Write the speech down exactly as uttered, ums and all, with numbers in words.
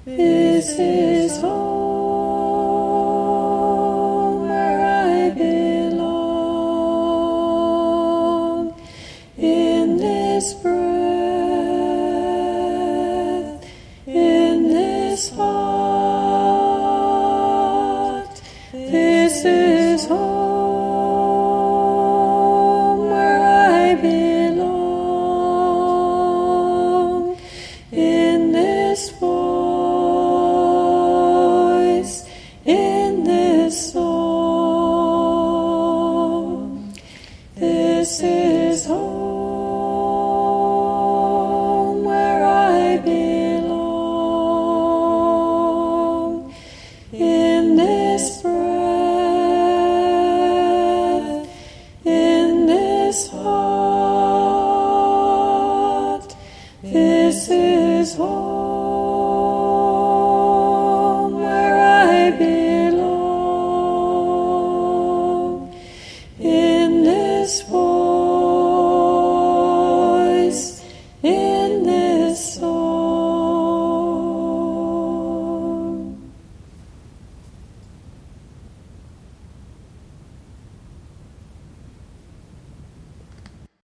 This is home where I belong. In this breath, in this heart, this is home where I belong. In this voice, in this song, this is home where I belong. In this breath, in this heart, this is home.